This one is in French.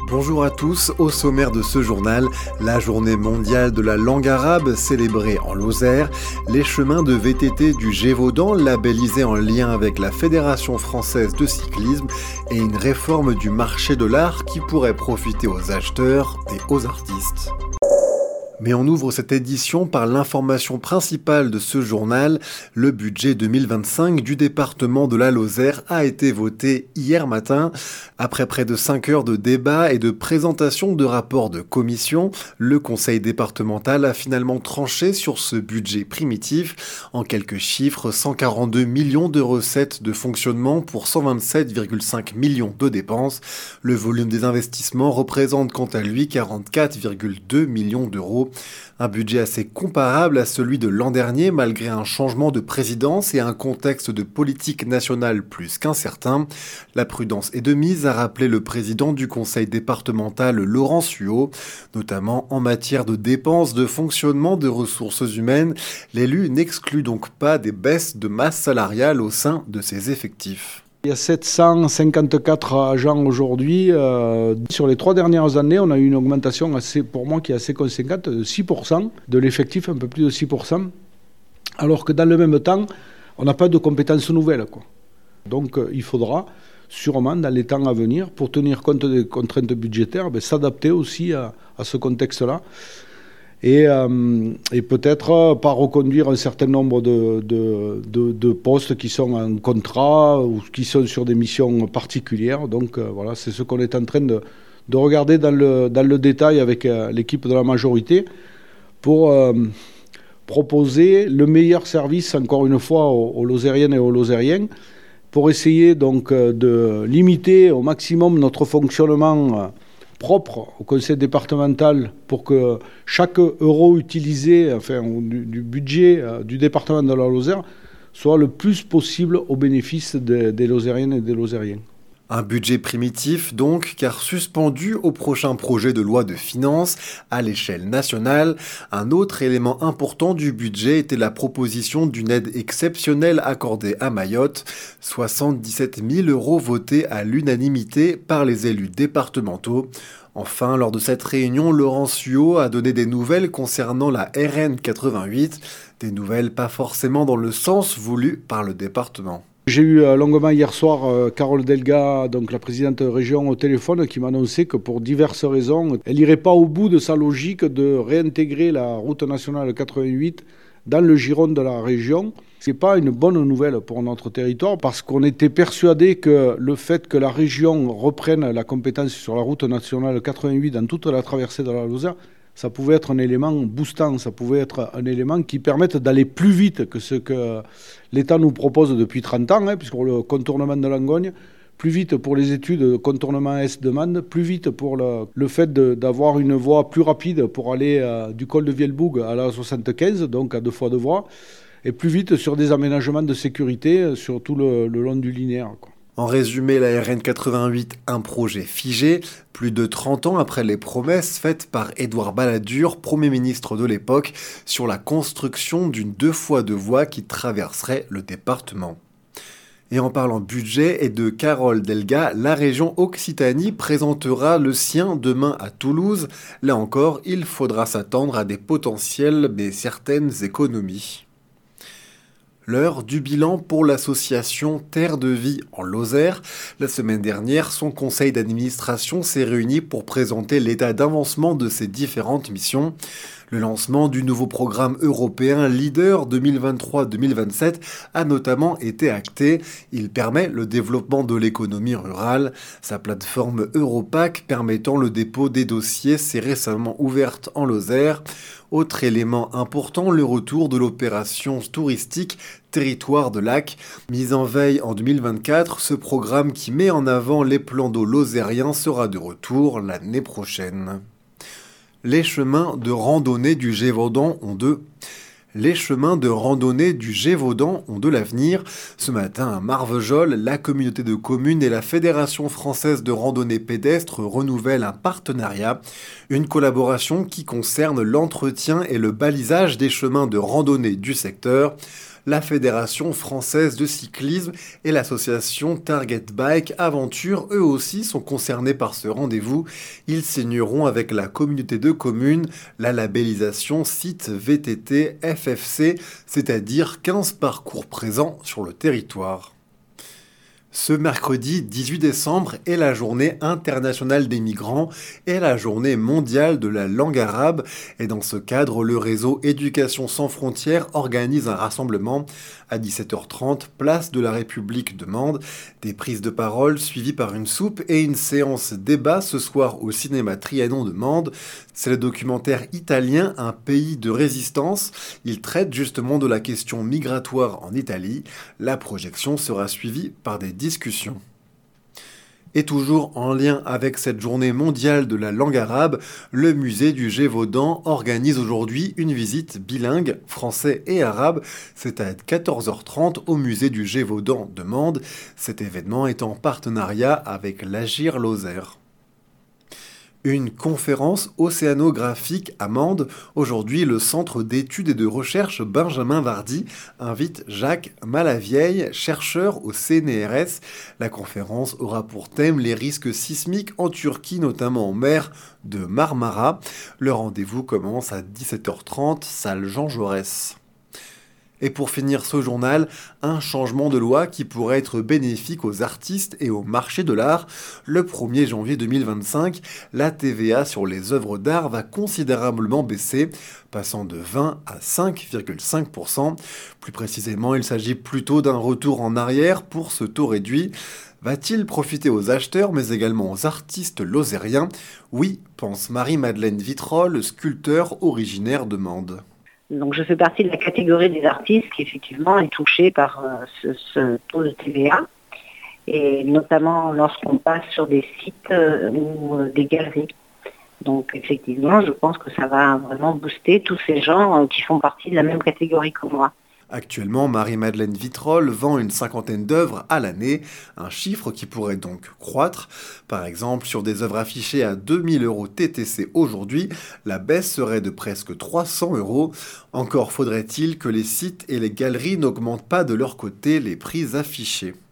Bonjour à tous, au sommaire de ce journal, la journée mondiale de la langue arabe célébrée en Lozère, les chemins de VTT du Gévaudan labellisés en lien avec la Fédération française de cyclisme et une réforme du marché de l'art qui pourrait profiter aux acheteurs et aux artistes. Mais on ouvre cette édition par l'information principale de ce journal. Le budget 2025 du département de la Lozère a été voté hier matin. Après près de 5 heures de débat et de présentation de rapports de commission, le conseil départemental a finalement tranché sur ce budget primitif. En quelques chiffres, 142 millions de recettes de fonctionnement pour 127,5 millions de dépenses. Le volume des investissements représente quant à lui 44,2 millions d'euros. Un budget assez comparable à celui de l'an dernier malgré un changement de présidence et un contexte de politique nationale plus qu'incertain. La prudence est de mise, a rappelé le président du conseil départemental Laurent Suot, notamment en matière de dépenses de fonctionnement de ressources humaines. L'élu n'exclut donc pas des baisses de masse salariale au sein de ses effectifs. Il y a 754 agents aujourd'hui. Sur les 3 dernières années, on a eu une augmentation pour moi qui est assez conséquente, de 6% de l'effectif, un peu plus de 6%, alors que dans le même temps, on n'a pas de compétences nouvelles, quoi. Donc il faudra sûrement, dans les temps à venir, pour tenir compte des contraintes budgétaires, s'adapter aussi à ce contexte-là. Et peut-être pas reconduire un certain nombre de postes qui sont en contrat ou qui sont sur des missions particulières. Donc voilà, c'est ce qu'on est en train de regarder dans le détail avec l'équipe de la majorité pour proposer le meilleur service, encore une fois, aux Lozériennes et aux Lozériens, pour essayer donc de limiter au maximum notre fonctionnement propre au conseil départemental pour que chaque euro utilisé, du budget du département de la Lozère, soit le plus possible au bénéfice des Lozériennes et des Lozériens. Un budget primitif donc, car suspendu au prochain projet de loi de finances à l'échelle nationale. Un autre élément important du budget était la proposition d'une aide exceptionnelle accordée à Mayotte. 77 000 euros votés à l'unanimité par les élus départementaux. Enfin, lors de cette réunion, Laurent Suot a donné des nouvelles concernant la RN 88, des nouvelles pas forcément dans le sens voulu par le département. J'ai eu longuement hier soir Carole Delga, donc la présidente de région, au téléphone, qui m'a annoncé que pour diverses raisons, elle n'irait pas au bout de sa logique de réintégrer la route nationale 88 dans le giron de la région. Ce n'est pas une bonne nouvelle pour notre territoire parce qu'on était persuadé que le fait que la région reprenne la compétence sur la route nationale 88 dans toute la traversée de la Lozère, ça pouvait être un élément boostant, ça pouvait être un élément qui permette d'aller plus vite que ce que l'État nous propose depuis 30 ans, puisque pour le contournement de Langogne, plus vite pour les études de contournement Est-Demande, plus vite pour le fait d'avoir une voie plus rapide pour aller du col de Vielboug à la 75, donc à 2 fois 2 voies, et plus vite sur des aménagements de sécurité sur tout le long du linéaire, quoi. En résumé, la RN 88, un projet figé, plus de 30 ans après les promesses faites par Édouard Balladur, Premier ministre de l'époque, sur la construction d'une 2 fois 2 voies qui traverserait le département. Et en parlant budget et de Carole Delga, la région Occitanie présentera le sien demain à Toulouse. Là encore, il faudra s'attendre à des potentielles mais certaines économies. L'heure du bilan pour l'association Terre de Vie en Lozère. La semaine dernière, son conseil d'administration s'est réuni pour présenter l'état d'avancement de ses différentes missions. Le lancement du nouveau programme européen Leader 2023-2027 a notamment été acté. Il permet le développement de l'économie rurale. Sa plateforme Europac permettant le dépôt des dossiers s'est récemment ouverte en Lozère. Autre élément important, le retour de l'opération touristique Territoire de Lac. Mise en veille en 2024, ce programme qui met en avant les plans d'eau lozériens sera de retour l'année prochaine. Les chemins de randonnée du Gévaudan ont de l'avenir. Ce matin, à Marvejols, la communauté de communes et la Fédération française de randonnée pédestre renouvellent un partenariat. Une collaboration qui concerne l'entretien et le balisage des chemins de randonnée du secteur. la Fédération française de cyclisme et l'association Target Bike Aventure, eux aussi, sont concernés par ce rendez-vous. Ils signeront avec la communauté de communes la labellisation site VTT FFC, c'est-à-dire 15 parcours présents sur le territoire. Ce mercredi 18 décembre est la journée internationale des migrants et la journée mondiale de la langue arabe. Et dans ce cadre, le réseau Éducation sans frontières organise un rassemblement à 17h30, place de la République de Mende. Des prises de parole suivies par une soupe et une séance débat ce soir au cinéma Trianon de Mende. C'est le documentaire italien Un pays de résistance. Il traite justement de la question migratoire en Italie. La projection sera suivie par des discussions. Et toujours en lien avec cette journée mondiale de la langue arabe, le musée du Gévaudan organise aujourd'hui une visite bilingue, français et arabe. C'est à 14h30 au musée du Gévaudan de Mende. Cet événement est en partenariat avec l'Agir Lozère. Une conférence océanographique à Mende. Aujourd'hui, le Centre d'études et de recherche Benjamin Vardy invite Jacques Malavieille, chercheur au CNRS. La conférence aura pour thème les risques sismiques en Turquie, notamment en mer de Marmara. Le rendez-vous commence à 17h30, salle Jean Jaurès. Et pour finir ce journal, un changement de loi qui pourrait être bénéfique aux artistes et au marché de l'art. Le 1er janvier 2025, la TVA sur les œuvres d'art va considérablement baisser, passant de 20 à 5,5%. Plus précisément, il s'agit plutôt d'un retour en arrière pour ce taux réduit. Va-t-il profiter aux acheteurs, mais également aux artistes lozériens ? Oui, pense Marie-Madeleine Vitrolles, sculpteur originaire de Mende. Donc je fais partie de la catégorie des artistes qui effectivement est touchée par ce taux de TVA, et notamment lorsqu'on passe sur des sites ou des galeries. Donc effectivement, je pense que ça va vraiment booster tous ces gens qui font partie de la même catégorie que moi. Actuellement, Marie-Madeleine Vitrolles vend une 50aine d'œuvres à l'année, un chiffre qui pourrait donc croître. Par exemple, sur des œuvres affichées à 2000 € TTC aujourd'hui, la baisse serait de presque 300 €. Encore faudrait-il que les sites et les galeries n'augmentent pas de leur côté les prix affichés.